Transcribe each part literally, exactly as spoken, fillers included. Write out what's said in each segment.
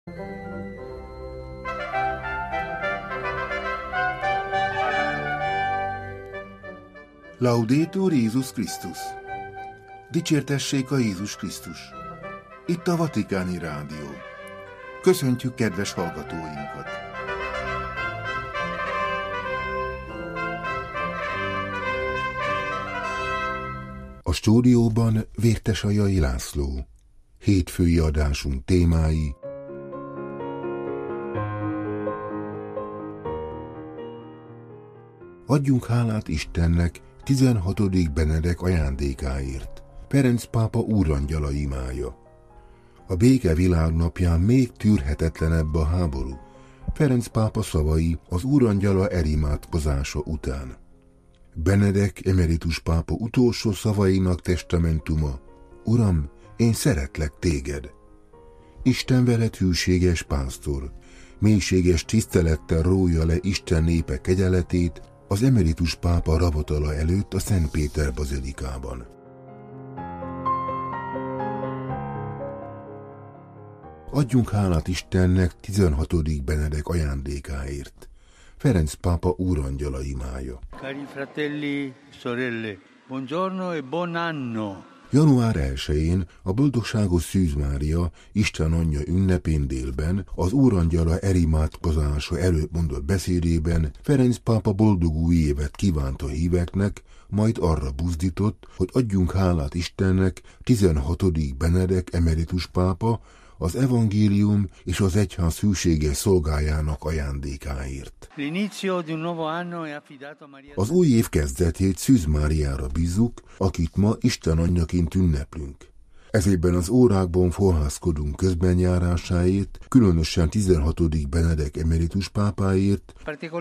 Laudetur Jézus Krisztus! Dicsértessék a Jézus Krisztus! Itt a Vatikáni Rádió. Köszöntjük kedves hallgatóinkat! A stúdióban Vértesajai László. Hétfői adásunk témái: adjunk hálát Istennek tizenhatodik Benedek ajándékáért. Ferenc pápa úrangyala imája. A béke világnapján még tűrhetetlenebb a háború. Ferenc pápa szavai az úrangyala elimádkozása után. Benedek emeritus pápa utolsó szavainak testamentuma: Uram, én szeretlek téged. Isten veled hűséges pásztor, mélységes tisztelettel rója le Isten népe kegyeletét az emeritus pápa ravatala előtt a Szent Péter bazilikában. Adjunk hálát Istennek tizenhatodik Benedek ajándékáért. Ferenc pápa úrangyala imája. Cari fratelli, sorelle, buongiorno e buon anno. január elsején a boldogságos Szűz Mária, Isten anyja ünnepén délben az úrangyala elimádkozása előtt mondott beszédében Ferenc pápa boldog új évet kívánt a híveknek, majd arra buzdított, hogy adjunk hálát Istennek tizenhatodik Benedek emeritus pápa az evangélium és az egyház hűséges szolgájának ajándékáért. Az új év kezdetét Szűz Máriára bízzuk, akit ma Isten anyjaként ünneplünk. Ezében az órákban forhászkodunk közbenjárásáért, különösen tizenhatodik Benedek emeritus pápáért,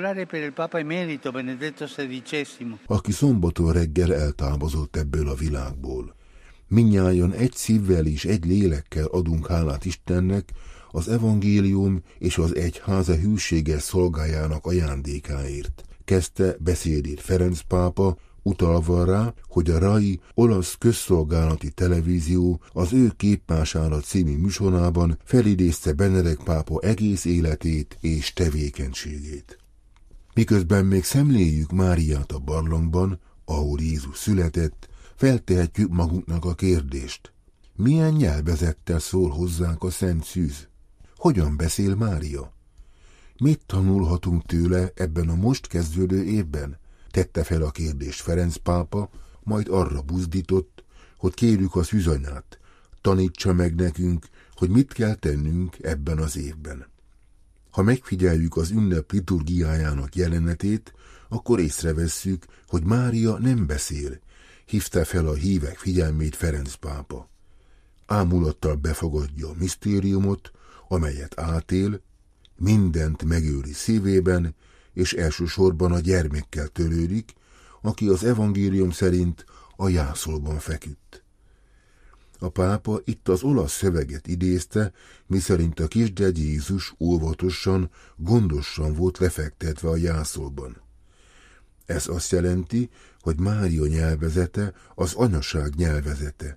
aki szombaton reggel eltávozott ebből a világból. Mindnyájan egy szívvel és egy lélekkel adunk hálát Istennek az evangélium és az egyháza hűséges szolgájának ajándékáért. Kezdte beszédét Ferenc pápa, utalva rá, hogy a RAI olasz közszolgálati televízió az ő Képmására című műsorában felidézte Benedek pápa egész életét és tevékenységét. Miközben még szemléljük Máriát a barlangban, ahol Jézus született, feltehetjük magunknak a kérdést: milyen nyelvezettel szól hozzánk a Szent Szűz? Hogyan beszél Mária? Mit tanulhatunk tőle ebben a most kezdődő évben? Tette fel a kérdést Ferenc pápa, majd arra buzdított, hogy kérjük a szűzanyát, tanítsa meg nekünk, hogy mit kell tennünk ebben az évben. Ha megfigyeljük az ünnep liturgiájának jelenetét, akkor észrevesszük, hogy Mária nem beszél, hívta fel a hívek figyelmét Ferenc pápa. Ámulattal befogadja a misztériumot, amelyet átél, mindent megőri szívében, és elsősorban a gyermekkel törődik, aki az evangélium szerint a jászolban feküdt. A pápa itt az olasz szöveget idézte, miszerint a kisgyerek Jézus óvatosan, gondosan volt lefektetve a jászolban. Ez azt jelenti, hogy Mária nyelvezete az anyaság nyelvezete.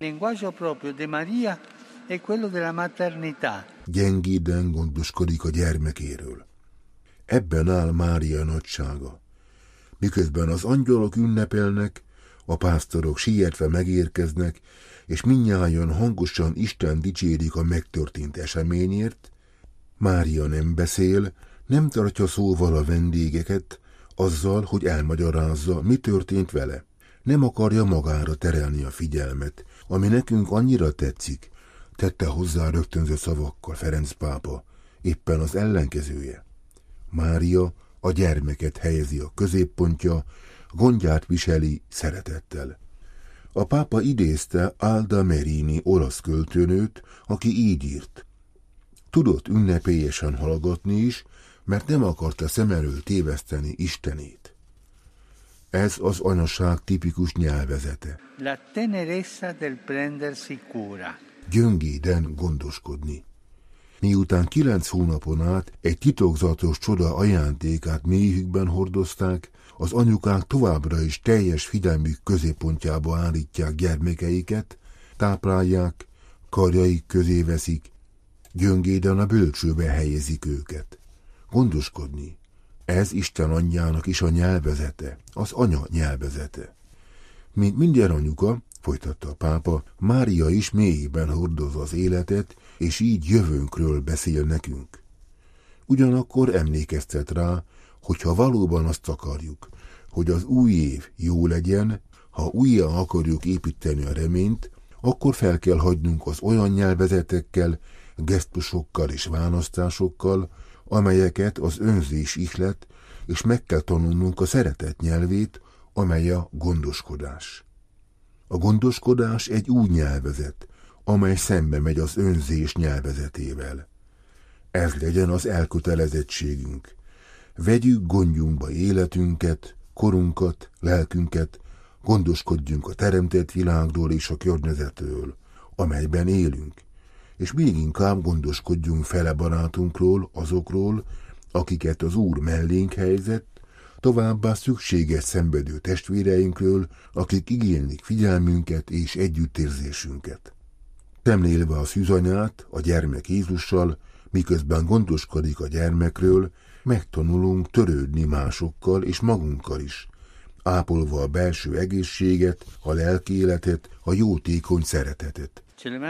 Gyengéden gondoskodik a gyermekéről. Ebben áll Mária nagysága. Miközben az angyalok ünnepelnek, a pásztorok sietve megérkeznek, és mindnyájan hangosan Isten dicsérik a megtörtént eseményért, Mária nem beszél, nem tartja szóval a vendégeket, azzal, hogy elmagyarázza, mi történt vele. Nem akarja magára terelni a figyelmet, ami nekünk annyira tetszik, tette hozzá rögtönző szavakkal Ferenc pápa, éppen az ellenkezője. Mária a gyermeket helyezi a középpontja, gondját viseli szeretettel. A pápa idézte Alda Merini olasz költőnőt, aki így írt: tudott ünnepélyesen hallgatni is, mert nem akarta szem elől téveszteni Istenét. Ez az anyaság tipikus nyelvezete. La tenerezza del prendersi cura. Gyöngéden gondoskodni. Miután kilenc hónapon át egy titokzatos csoda ajándékát mélyükben hordozták, az anyukák továbbra is teljes figyelmük középpontjába állítják gyermekeiket, táplálják, karjaik közé veszik, gyöngéden a bölcsőbe helyezik őket. Gondoskodni, ez Isten anyjának is a nyelvezete, az anya nyelvezete. Mint minden anyuka, folytatta a pápa, Mária is mélyében hordozza az életet, és így jövőnkről beszél nekünk. Ugyanakkor emlékeztet rá, hogyha valóban azt akarjuk, hogy az új év jó legyen, ha újjá akarjuk építeni a reményt, akkor fel kell hagynunk az olyan nyelvezetekkel, gesztusokkal és választásokkal, amelyeket az önzés ihlet, és meg kell tanulnunk a szeretet nyelvét, amely a gondoskodás. A gondoskodás egy új nyelvezet, amely szembe megy az önzés nyelvezetével. Ez legyen az elkötelezettségünk. Vegyük gondjunkba életünket, korunkat, lelkünket, gondoskodjunk a teremtett világról és a környezetről, amelyben élünk, és még inkább gondoskodjunk fele barátunkról, azokról, akiket az Úr mellénk helyezett, továbbá szükséges szenvedő testvéreinkről, akik igénylik figyelmünket és együttérzésünket. Szemlélve a szűzanyát, a gyermek Jézussal, miközben gondoskodik a gyermekről, megtanulunk törődni másokkal és magunkkal is, ápolva a belső egészséget, a lelki életet, a jótékony szeretetet.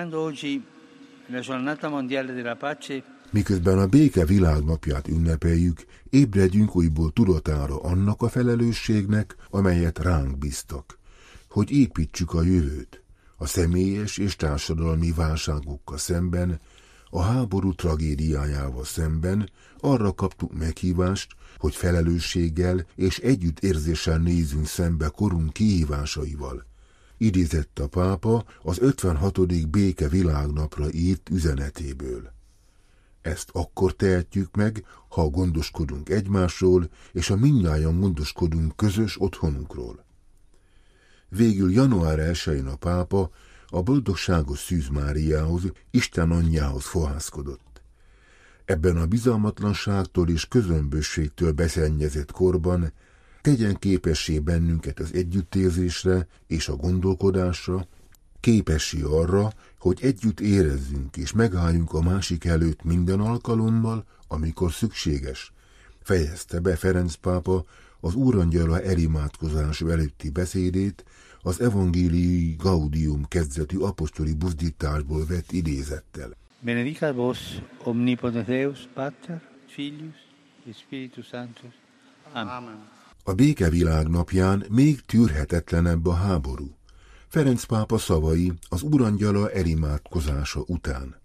Miközben a béke világnapját ünnepeljük, ébredjünk újból tudatára annak a felelősségnek, amelyet ránk bíztak, hogy építsük a jövőt, a személyes és társadalmi válságokkal szemben, a háború tragédiájával szemben arra kaptuk meghívást, hogy felelősséggel és együttérzéssel nézzünk szembe korunk kihívásaival. Idézett a pápa az ötvenhatodik béke világnapra írt üzenetéből. Ezt akkor tehetjük meg, ha gondoskodunk egymásról, és a mindnyájan gondoskodunk közös otthonunkról. Végül január elsején a pápa a boldogságos Szűz Máriához, Isten anyjához fohászkodott. Ebben a bizalmatlanságtól és közömbösségtől beszennyezett korban tegyen képessé bennünket az együttérzésre és a gondolkodásra, képessé arra, hogy együtt érezzünk és megálljunk a másik előtt minden alkalommal, amikor szükséges, fejezte be Ferenc pápa az Úrangyala elimádkozása előtti beszédét az Evangelii Gaudium kezdetű apostoli buzdításból vett idézettel. Benedicat vos omnipotens Deus, Pater, Filius et Spiritus Sanctus. Amen. A békevilág napján még tűrhetetlenebb a háború. Ferenc pápa szavai az Úrangyala elimádkozása után.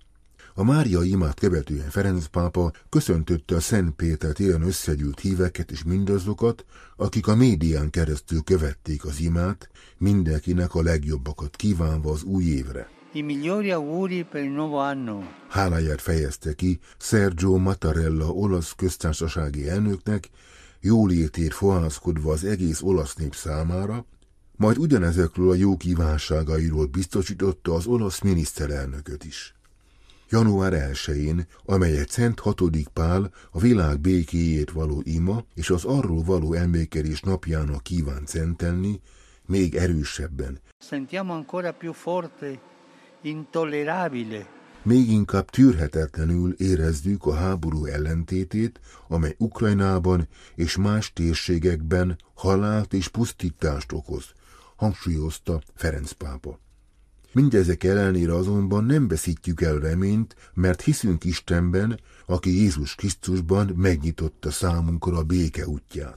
A Máriai imát követően Ferenc pápa köszöntötte a Szent Péter téren összegyűlt híveket és mindazokat, akik a médián keresztül követték az imát, mindenkinek a legjobbakat kívánva az új évre. I migliori auguri per il nuovo anno. Háláját fejezte ki Sergio Mattarella olasz köztársasági elnöknek, jólétért fohászkodva az egész olasz nép számára, majd ugyanezekről a jó kívánságairól biztosította az olasz miniszterelnököt is. január elsején, amelyet Szent hatodik Pál a világ békéjét való ima és az arról való emlékezés napjának kíván szentelni, még erősebben, Sentiamo ancora più forte, intollerabile. Még inkább tűrhetetlenül érezzük a háború ellentétét, amely Ukrajnában és más térségekben halált és pusztítást okoz, hangsúlyozta Ferenc pápa. Mindezek ellenére azonban nem veszítjük el reményt, mert hiszünk Istenben, aki Jézus Krisztusban megnyitotta számunkra a béke útját.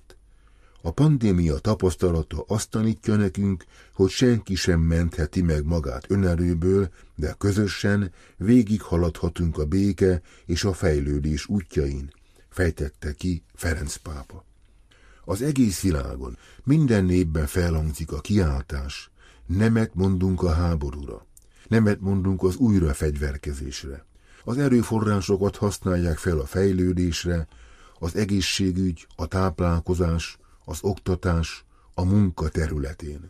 A pandémia tapasztalata azt tanítja nekünk, hogy senki sem mentheti meg magát önerőből, de közösen végighaladhatunk a béke és a fejlődés útjain, fejtette ki Ferenc pápa. Az egész világon, minden népben felhangzik a kiáltás, nemet mondunk a háborúra, nemet mondunk az újrafegyverkezésre. Az erőforrásokat használják fel a fejlődésre, az egészségügy, a táplálkozás, az oktatás, a munka területén.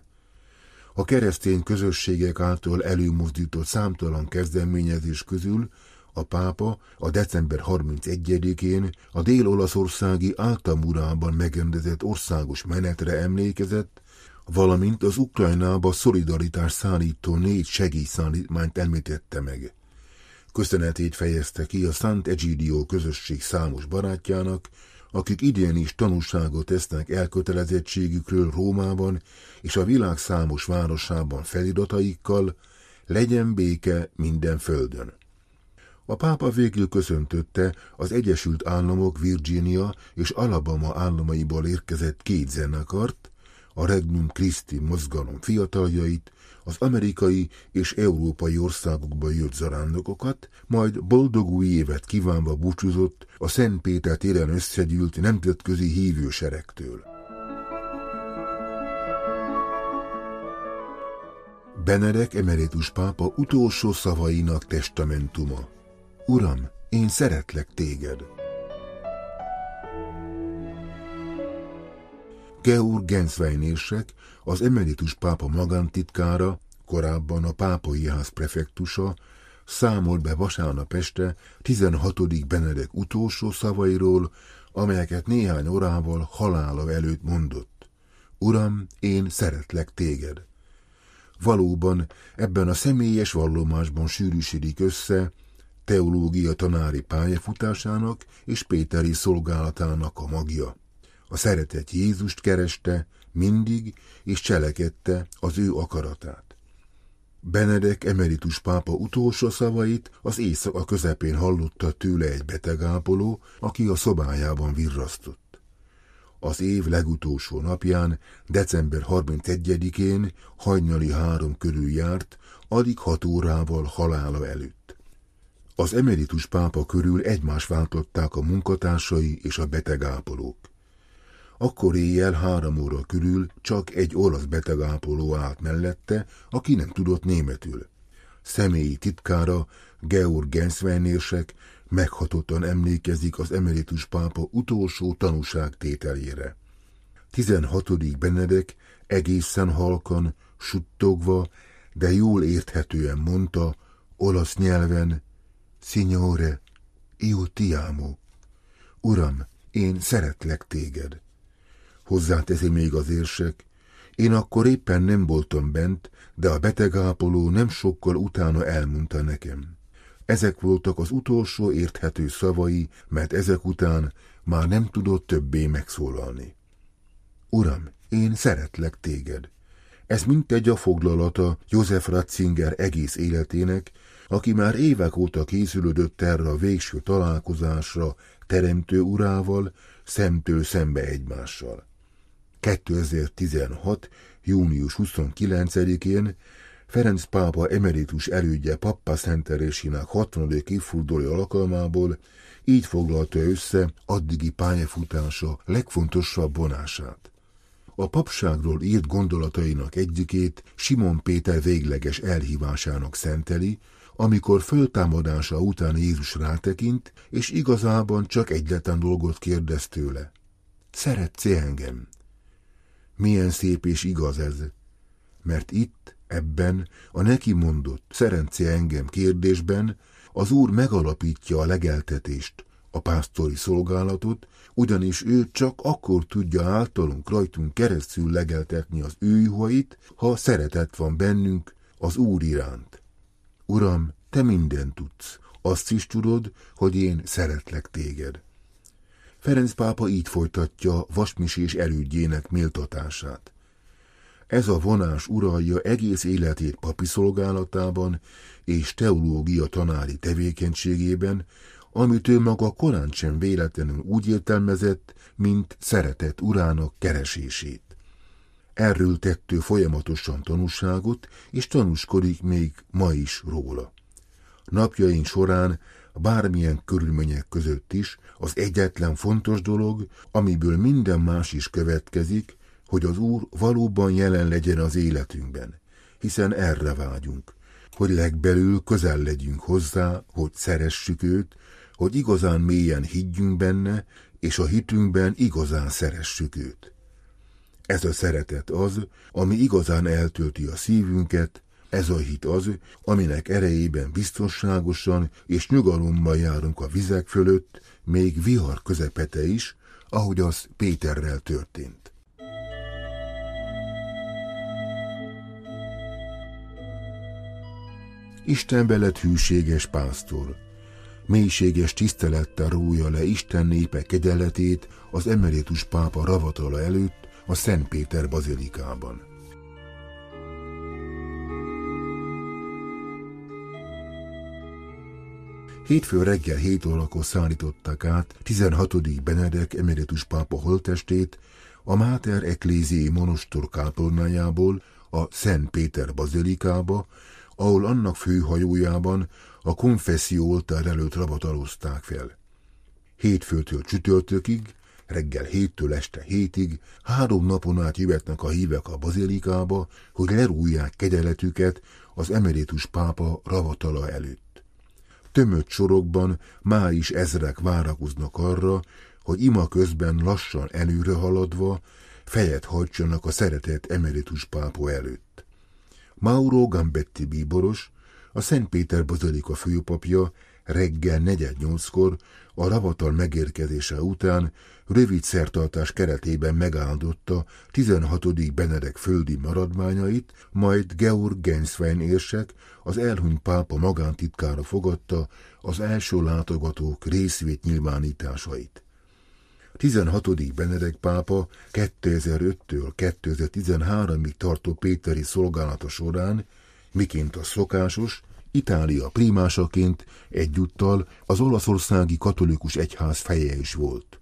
A keresztény közösségek által előmozdított számtalan kezdeményezés közül a pápa a december harmincegyedikén a dél-olaszországi Altamurában megrendezett országos menetre emlékezett, valamint az Ukrajnába szolidaritás szállító négy segélyszállítmányt említette meg. Köszönetét fejezte ki a Sant'Egidio közösség számos barátjának, akik idén is tanúságot tesznek elkötelezettségükről Rómában és a világ számos városában felirataikkal: legyen béke minden földön. A pápa végül köszöntötte az Egyesült Államok Virginia és Alabama államaiból érkezett két zenekart, a Regnum Christi mozgalom fiataljait, az amerikai és európai országokba jött zarándokokat, majd boldog új évet kívánva búcsúzott a Szent Péter téren összegyűlt nemzetközi hívőseregtől. Benedek emeritus pápa utolsó szavainak testamentuma. Uram, én szeretlek téged. Georg Genswein érsek, az emeritus pápa magántitkára, korábban a pápai ház prefektusa, számolt be vasárnap este tizenhatodik Benedek utolsó szavairól, amelyeket néhány órával halála előtt mondott. Uram, én szeretlek téged. Valóban ebben a személyes vallomásban sűrűsödik össze teológia tanári pályafutásának és péteri szolgálatának a magja. A szeretett Jézust kereste mindig, és cselekedte az ő akaratát. Benedek emeritus pápa utolsó szavait az éjszaka közepén hallotta tőle egy betegápoló, aki a szobájában virrasztott. Az év legutolsó napján, december harmincegyedikén hajnali három körül járt, alig hat órával halála előtt. Az emeritus pápa körül egymást váltották a munkatársai és a betegápolók. Akkor éjjel három óra körül csak egy olasz betegápoló állt mellette, aki nem tudott németül. Személyi titkára, Georg Genswein érsek meghatottan emlékezik az emeritus pápa utolsó tanúságtételére. tizenhatodik Benedek egészen halkan, suttogva, de jól érthetően mondta, olasz nyelven: Signore, io ti amo. Uram, én szeretlek téged. Hozzáteszi még az érsek: én akkor éppen nem voltam bent, de a betegápoló nem sokkal utána elmondta nekem. Ezek voltak az utolsó érthető szavai, mert ezek után már nem tudott többé megszólalni. Uram, én szeretlek téged. Ez mintegy a foglalata József Ratzinger egész életének, aki már évek óta készülődött erre a végső találkozásra Teremtő Urával, szemtől szembe egymással. kétezer-tizenhat. június huszonkilencedikén Ferenc pápa emeritus elődje pappaszentelésének hatvanadik évfordulója alkalmából így foglalta össze addigi pályafutása legfontosabb vonását. A papságról írt gondolatainak egyikét Simon Péter végleges elhívásának szenteli, amikor föltámadása után Jézus rátekint, és igazában csak egyetlen dolgot kérdez tőle. Szeretsz-e engem? Milyen szép és igaz ez, mert itt, ebben a neki mondott szeretsz-e engem kérdésben az Úr megalapítja a legeltetést, a pásztori szolgálatot, ugyanis ő csak akkor tudja általunk rajtunk keresztül legeltetni az ő juhait, ha szeretet van bennünk az Úr iránt. Uram, te mindent tudsz, azt is tudod, hogy én szeretlek téged. Ferenc pápa így folytatja vasmisés elődjének méltatását. Ez a vonás uralja egész életét papi szolgálatában és teológia tanári tevékenységében, amit ő maga korán sem véletlenül úgy értelmezett, mint szeretett urának keresését. Erről tettő folyamatosan tanúságot, és tanúskodik még ma is róla. Napjaink során bármilyen körülmények között is az egyetlen fontos dolog, amiből minden más is következik, hogy az Úr valóban jelen legyen az életünkben, hiszen erre vágyunk, hogy legbelül közel legyünk hozzá, hogy szeressük őt, hogy igazán mélyen higgyünk benne, és a hitünkben igazán szeressük őt. Ez a szeretet az, ami igazán eltölti a szívünket, ez a hit az, aminek erejében biztonságosan és nyugalommal járunk a vizek fölött, még vihar közepete is, ahogy az Péterrel történt. Istenbe lett hűséges pásztor. Mélységes tisztelettel rója le Isten népe kegyeletét az emeritus pápa ravatala előtt a Szent Péter bazilikában. Hétfő reggel hét órakor szállították át tizenhatodik Benedek emeritus pápa holttestét a Mater Ecclesiae monostor kápolnájából a Szent Péter bazilikába, ahol annak főhajójában a konfesszió oltár előtt ravatalozták fel. Hétfőtől csütörtökig, reggel héttől este hétig három napon át jöhetnek a hívek a bazilikába, hogy lerújják kegyeletüket az emeritus pápa ravatala előtt. Tömött sorokban máj is ezrek várakoznak arra, hogy ima közben lassan előre haladva fejet hajtsanak a szeretett emeritus pápa előtt. Mauro Gambetti bíboros, a Szent Péter bazilika főpapja reggel negyed nyolckor a ravatal megérkezése után rövid szertartás keretében megáldotta tizenhatodik Benedek földi maradványait, majd Georg Genswein érsek, az elhunyt pápa magántitkára fogadta az első látogatók részvét nyilvánításait. tizenhatodik Benedek pápa kétezer-öttől kétezer-tizenháromig tartó péteri szolgálata során, miként a szokásos, Itália primásaként egyúttal az olaszországi katolikus egyház feje is volt.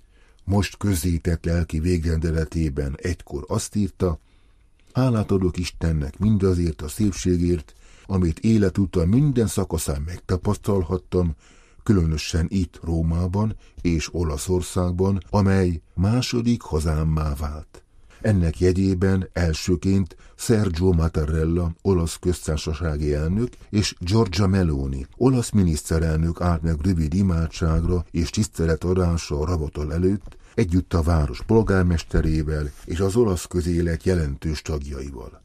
Most közzétett lelki végrendeletében egykor azt írta: hálát adok Istennek mindazért a szépségért, amit életúton minden szakaszán megtapasztalhattam, különösen itt Rómában és Olaszországban, amely második hazámmá vált. Ennek jegyében elsőként Sergio Mattarella, olasz köztársasági elnök, és Giorgia Meloni, olasz miniszterelnök állt meg rövid imádságra és tiszteletadásra a ravatal előtt, együtt a város polgármesterével és az olasz közélet jelentős tagjaival.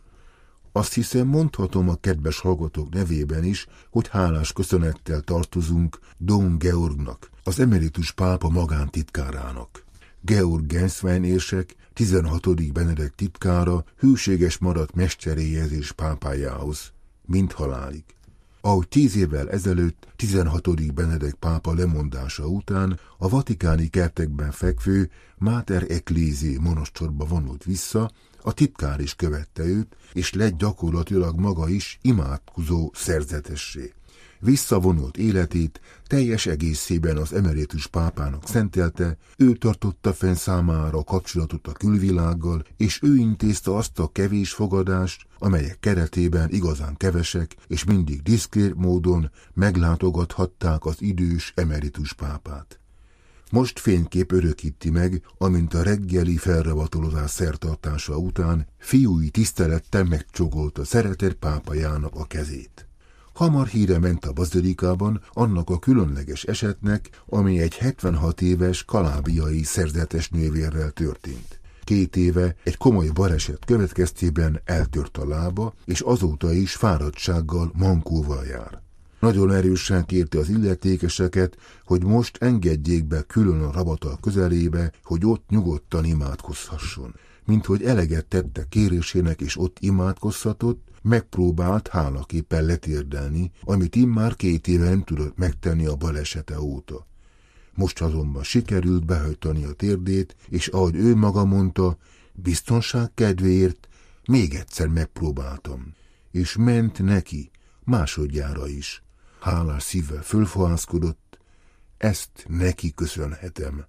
Azt hiszem, mondhatom a kedves hallgatók nevében is, hogy hálás köszönettel tartozunk Don Georgnak, az emeritus pápa magántitkárának. Georg Genswein érsek, tizenhatodik Benedek titkára hűséges maradt mesteréhez és pápájához, mint halálig. Ahogy tíz évvel ezelőtt tizenhatodik Benedek pápa lemondása után a vatikáni kertekben fekvő Mater Ecclesiae monostorba vonult vissza, a titkár is követte őt, és lett gyakorlatilag maga is imádkozó szerzetessé. Visszavonult életét teljes egészében az emeritus pápának szentelte, ő tartotta fenn számára a kapcsolatot a külvilággal, és ő intézte azt a kevés fogadást, amelyek keretében igazán kevesek és mindig diszkrét módon meglátogathatták az idős emeritus pápát. Most fénykép örökíti meg, amint a reggeli felravatolozás szertartása után fiúi tisztelettel megcsókolta szeretett pápajának a kezét. Hamar híre ment a bazilikában annak a különleges esetnek, ami egy hetvenhat éves kalábiai szerzetes nővérrel történt. Két éve egy komoly baleset következtében eltört a lába, és azóta is fáradtsággal, mankóval jár. Nagyon erősen kérte az illetékeseket, hogy most engedjék be külön a ravatal közelébe, hogy ott nyugodtan imádkozhasson. Mint hogy eleget tette kérésének és ott imádkozhatott, megpróbált hálaképpen letérdelni, amit immár két éve nem tudott megtenni a balesete óta. Most azonban sikerült behajtani a térdét, és ahogy ő maga mondta, biztonság kedvéért még egyszer megpróbáltam. És ment neki, másodjára is. Hálás szívvel fölfohászkodott, ezt neki köszönhetem.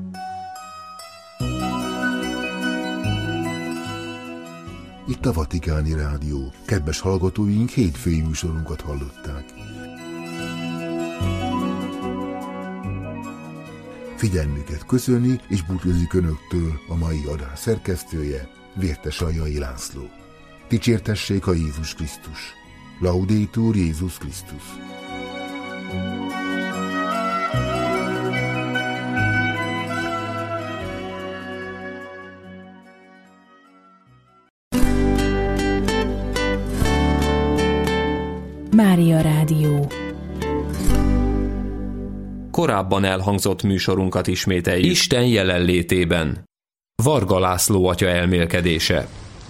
Itt a Vatikáni Rádió. Kedves hallgatóink, hétfői műsorunkat hallották. Figyelmüket köszöni és búcsúzik önöktől a mai adás szerkesztője, Vértes Aljai László. Dicsértessék a Jézus Krisztus! Laudetur Jézus Krisztus! Mária Rádió. Korábban elhangzott műsorunkat ismételjük. Isten jelenlétében. Varga László atya elmélkedése.